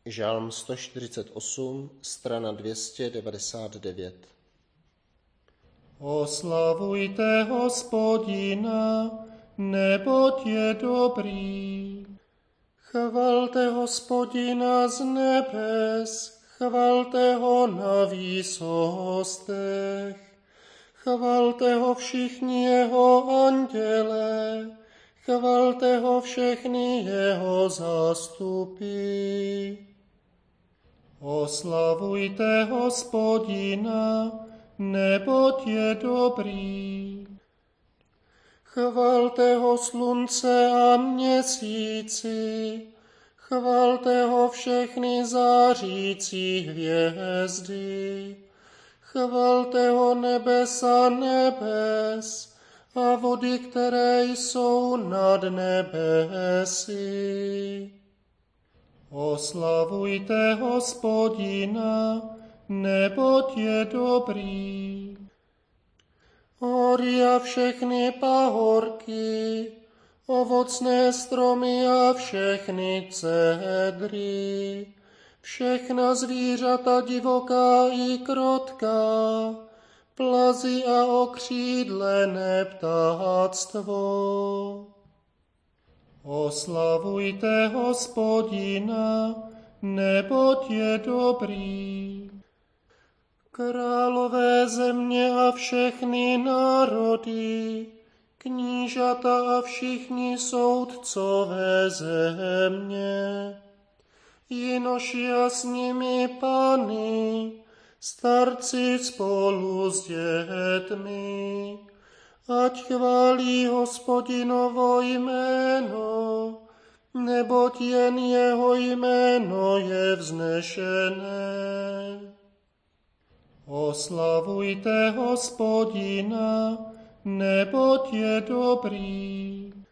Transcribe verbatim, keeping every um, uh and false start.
Žalm sto čtyřicet osm, strana dvě stě devadesát devět. Oslavujte Hospodina, neboť je dobrý. Chvalte Hospodina z nebes, chvalte ho na výsostech. Chvalte ho všichni jeho anděle, chvalte ho všechny jeho zástupy. Oslavujte Hospodina, neboť je dobrý. Chvalte ho slunce a měsíci, chvalte ho všechny zářící hvězdy. Chvalte ho nebesa nebes a vody, které jsou nad nebesy. Oslavujte Hospodina, neboť je dobrý. Hory a všechny pahorky, ovocné stromy a všechny cedry, všechna zvířata divoká i krotká, plazy a okřídlené ptáctvo. Oslavujte Hospodina, neboť je dobrý. Králové země a všechny národy, knížata a všichni soudcové země, jinoši a s nimi pány, starci spolu s dětmi, ať chválí Hospodinovo jméno, neboť jen jeho jméno je vznešené. Oslavujte Hospodina, neboť je dobrý.